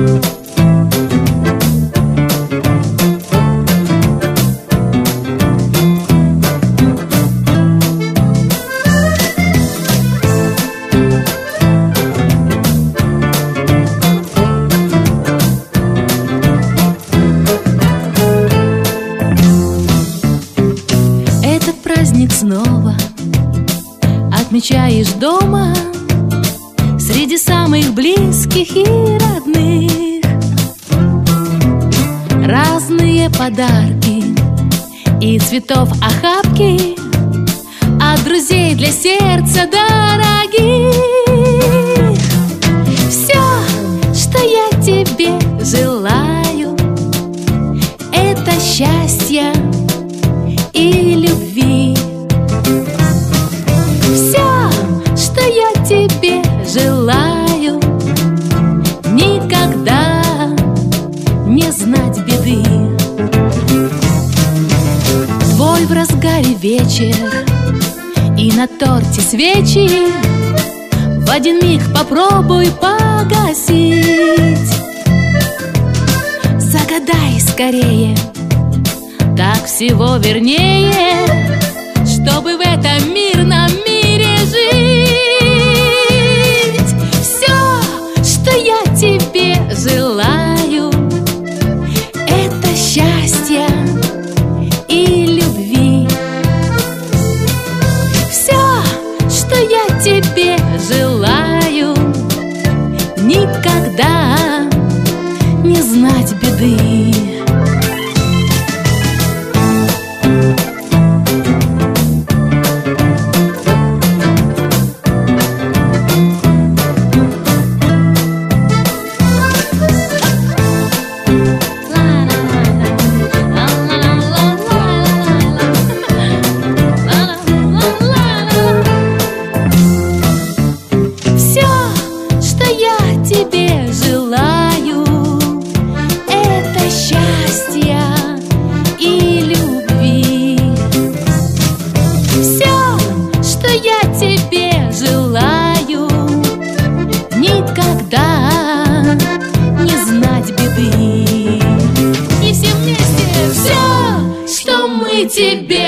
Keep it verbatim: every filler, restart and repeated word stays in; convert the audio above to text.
Снова отмечаешь дома среди самых близких и родных. Разные подарки и цветов охапки от друзей для сердца дорогих. Все, что я тебе желаю, это счастья и любви. Тебе желаю никогда не знать беды. Твой в разгаре вечер и на торте свечи в один миг попробуй погасить. Загадай скорее, так всего вернее, чтобы в этом мирном мире жить. Тебе желаю это счастья и любви. Все, что я тебе желаю, никогда не знать беды. Тебе желаю это счастья и любви. Все, что я тебе желаю, никогда не знать беды. И все вместе. Все, что мы тебе